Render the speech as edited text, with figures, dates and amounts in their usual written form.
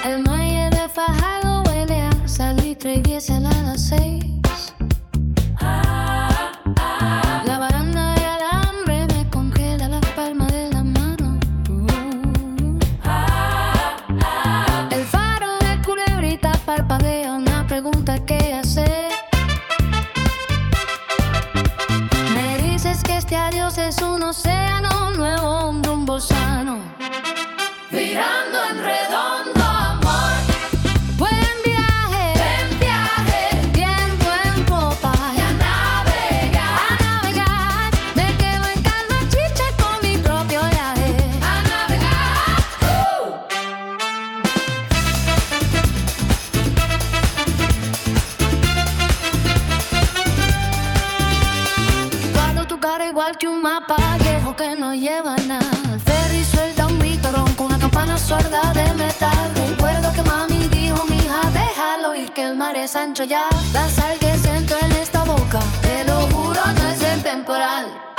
El muelle de Fajardo huele a salitre y diésel a las 6. La baranda de alambre me congela las palmas de la mano. El faro de Culebrita parpadea una pregunta que hacer. Me dices que este adiós es un océano nuevo, un rumbo sano, virando en redondo, amor. Buen viaje, viento en popa. Y a navegar, me quedo en calma chicha con mi propio viaje. A navegar, Guardo tu cara igual que un mapa viejo que no lleva nada. El ferry suelta un grito con una campana sorda de metal. Recuerdo que mami dijo, mija, déjalo ir, que el mar es ancho ya. La sal que siento en esta boca, te lo juro, no es el temporal.